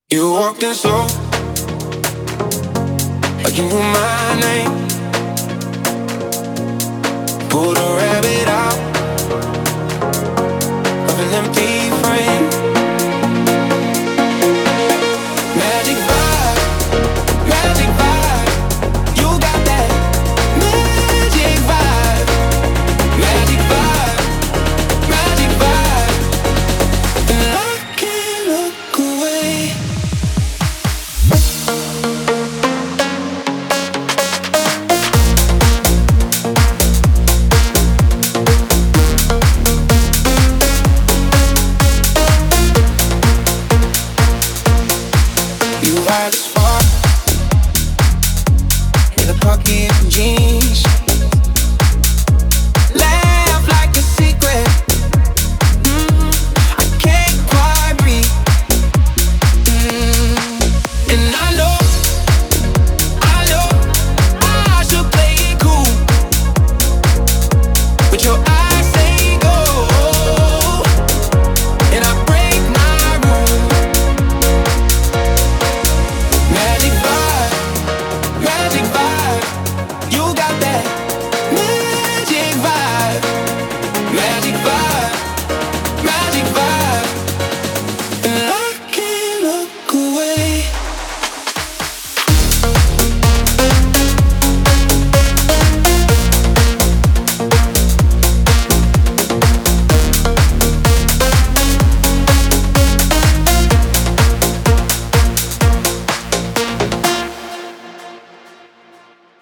You walked in slow, like you knew my name. Pulled a rabbit out of an empty frame. Magic vibe, magic vibe. You got that magic vibe, magic vibe, magic vibe. And I can't look away. You are the spark in the pocket of jeans.